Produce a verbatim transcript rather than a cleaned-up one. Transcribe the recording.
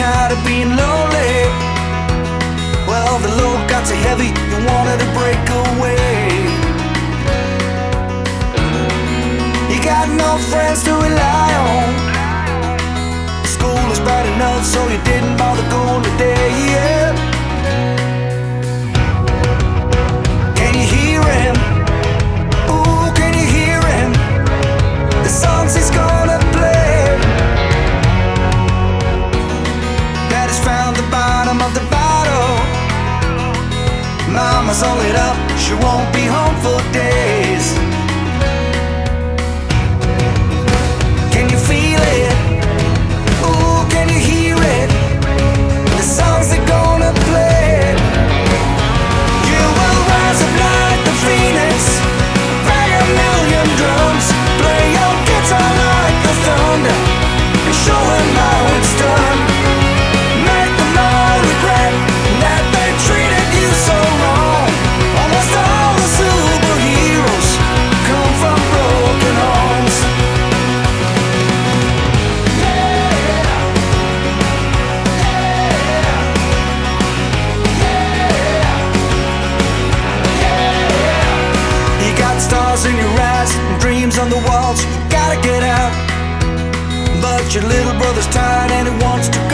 tired of being lonely. Well, the load got so heavy, you wanted to break away. You got no friends to rely on. School was bad enough, so you didn't bother going today, yeah. Can you hear him? Ooh, can you hear him? The songs he's gonna play. Daddy's found the bottom of the bottle. Mama's all lit up, she won't be home for days. Can you feel it? Ooh, can you hear it? The songs they're gonna play. You will rise up like the phoenix, bang a million drums, play your guitar like the thunder, and show them how it's done. Make them all regret that they treated you so wrong. Almost all the superheroes come from broken homes. You got stars in your eyes and dreams on the walls, you gotta get out. But your little brother's tired and he wants to